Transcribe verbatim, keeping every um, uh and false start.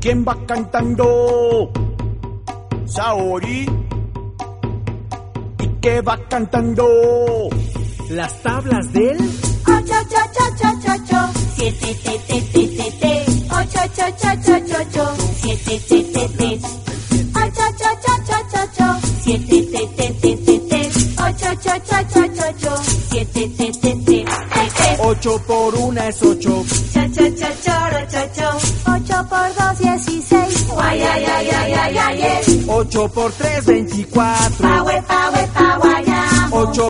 ¿Quién va cantando? Saori. ¿Y qué va cantando? Las tablas del ocho, ocho, ocho, ocho, ocho. Siete, te, te, te, te, te. Ocho, ocho, ocho, ocho, ocho. Siete, te, te, te. Ocho, ocho, ocho, ocho, ocho. Siete, te, te, te, te, te. Ocho, ocho, ocho, ocho, ocho. Siete, te, te, te, te, te. Ocho por una es ocho. Cho, cho, cho, choro, cho, cho. Ocho por dos, dieciséis. Guay, ay, ay, ay, ay, ay, ay. Ocho por tres, veinticuatro. Paue, paue, paguayamo. Ocho